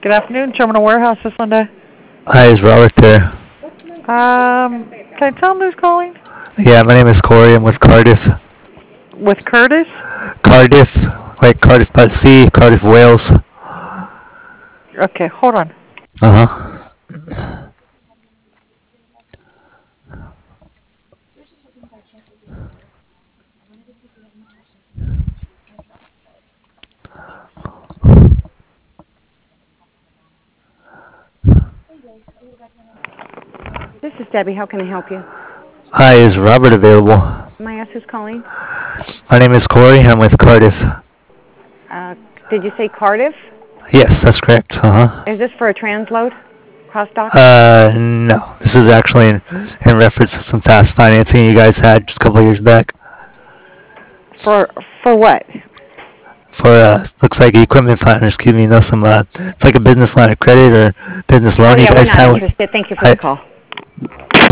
Good afternoon, Terminal Warehouse. This Linda. Hi, is Robert there? Can I tell him who's calling? Yeah, my name is Corey. I'm with Cardiff. With Curtis? Cardiff, like Cardiff by the sea, Cardiff, Wales. Okay, hold on. Uh-huh. This is Debbie. How can I help you? Hi, is Robert available? May I ask who's calling? My name is Corey. I'm with Cardiff. Did you say Cardiff? Yes, that's correct. Uh-huh. Is this for a transload? Cross dock? No. This is actually in reference to some fast financing you guys had just a couple of years back. For what? For, looks like equipment finance, excuse me, it's like a business line of credit or business loan Oh, you yeah, we're guys not have. interested. Thank you for the call.